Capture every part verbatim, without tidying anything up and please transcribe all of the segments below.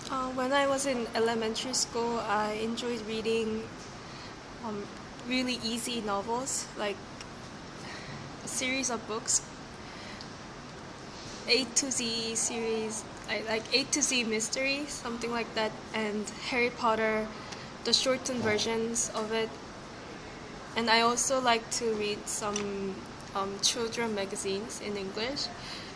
Uh, when I was in elementary school, I enjoyed reading um, really easy novels, like a series of books, A to Z series, I like A to Z mystery, something like that, and Harry Potter, the shortened versions of it. And I also like to read some um, children magazines in English.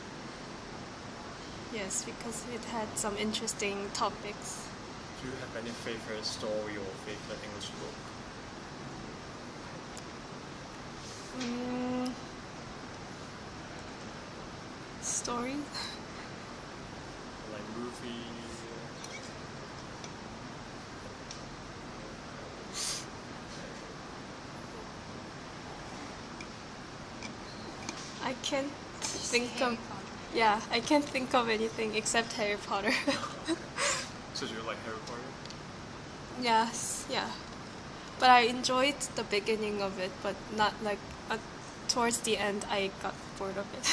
Yes, because it had some interesting topics. Do you have any favorite story or favorite English book? Mm, story? Like movie? I can't think Harry of. Potter. Yeah, I can't think of anything except Harry Potter. So do you like Harry Potter? Yes, yeah. But I enjoyed the beginning of it, but not like uh, towards the end I got bored of it.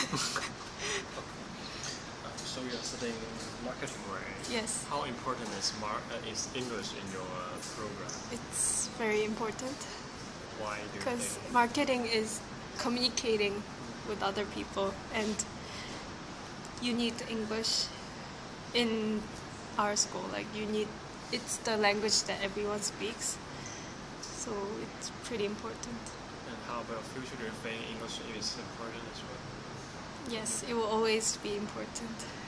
Uh, so you're studying marketing, right? Yes, How important is mar- uh, is English in your uh, program? it's very important Why do you because think? marketing is communicating with other people, and you need English in our school. Like you need, it's the language that everyone speaks, so it's pretty important. And how about future? Do you think English is important as well? Yes, it will always be important.